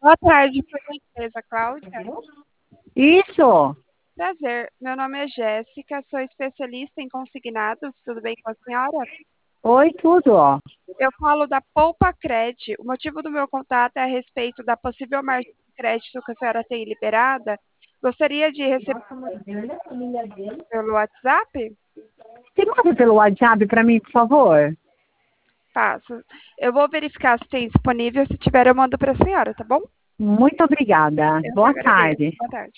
Boa tarde, por gentileza, Cláudia. Isso. Prazer, meu nome é Jéssica, sou especialista em consignados, tudo bem com a senhora? Oi, tudo, ó. Eu falo da Poupa Cred. O motivo do meu contato é a respeito da possível margem de crédito que a senhora tem liberada. Gostaria de receber pelo WhatsApp? Você manda pelo WhatsApp para mim, por favor? Passo. Eu vou verificar se tem disponível, se tiver eu mando para a senhora, tá bom? Muito obrigada. Eu que Boa agradeço. tarde. Boa tarde.